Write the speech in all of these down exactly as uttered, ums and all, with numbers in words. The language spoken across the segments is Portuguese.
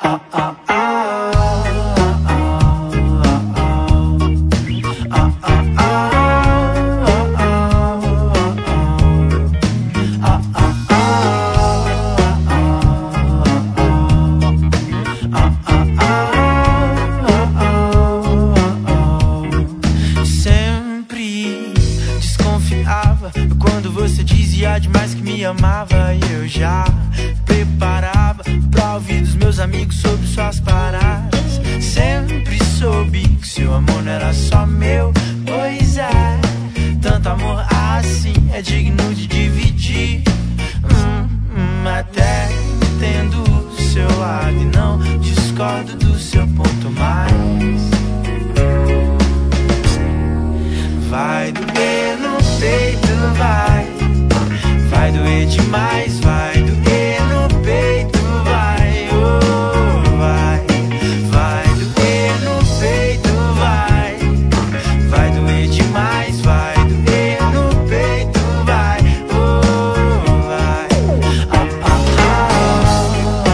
Quando você dizia demais que me amava, e eu já preparava pra ouvir dos meus amigos sobre suas paradas. Sempre soube que seu amor não era só meu, pois é. Tanto amor assim é digno de dividir. hum, hum, Até entendo o seu lado e não discordo do seu ponto mais. Vai doer no peito, vai. Vai doer demais, vai doer no peito, vai. Oh, vai. Vai doer no peito, vai. Vai doer demais, vai doer no peito, vai. Oh, vai. Ah, ah, ah,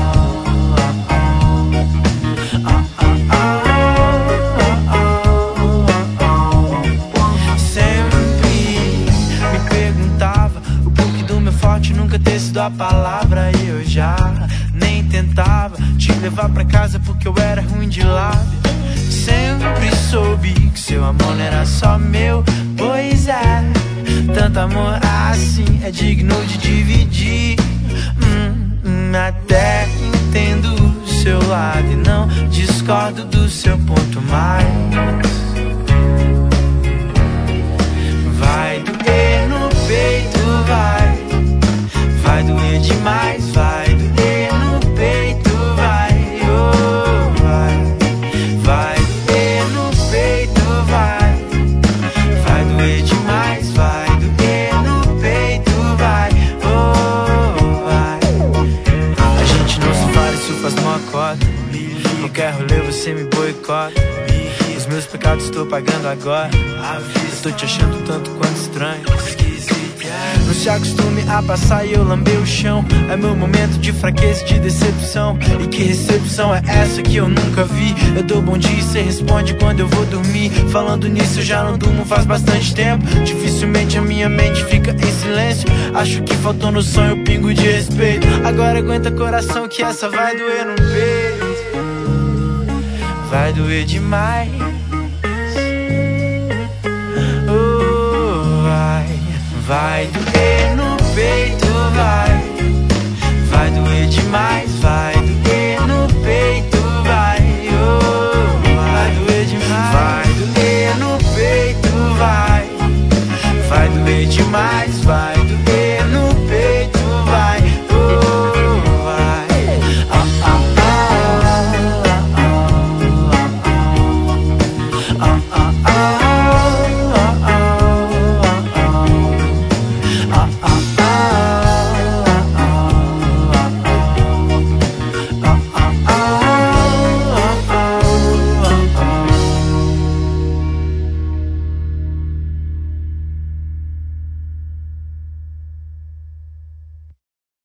ah, ah, ah, ah, ah. Sempre me perguntava o porquê do meu forte nunca ter sido a palavra, e eu já nem tentava te levar pra casa porque eu era ruim de lábio. Sempre soube que seu amor não era só meu, pois é. Tanto amor assim é digno de dividir. hum, hum, Até entendo o seu lado e não discordo do seu ponto mais. Vai doer no peito, vai. Vai doer demais, vai doer no peito, vai. Oh, vai. Vai doer no peito, vai. Vai doer demais, vai doer no peito, vai. Oh, vai. A gente não se fala, isso faz uma cota. Qualquer rolê você me boicota. Os meus pecados estou pagando agora. Eu tô te achando tanto quanto estranho. Não se acostume a passar e eu lamber o chão. É meu momento de fraqueza e de decepção. E que recepção é essa que eu nunca vi? Eu dou bom dia e cê responde quando eu vou dormir. Falando nisso eu já não durmo faz bastante tempo. Dificilmente a minha mente fica em silêncio. Acho que faltou no sonho um pingo de respeito. Agora aguenta coração que essa vai doer no peito. Vai doer demais. Oh, vai. Vai doer no peito, vai. Vai doer demais.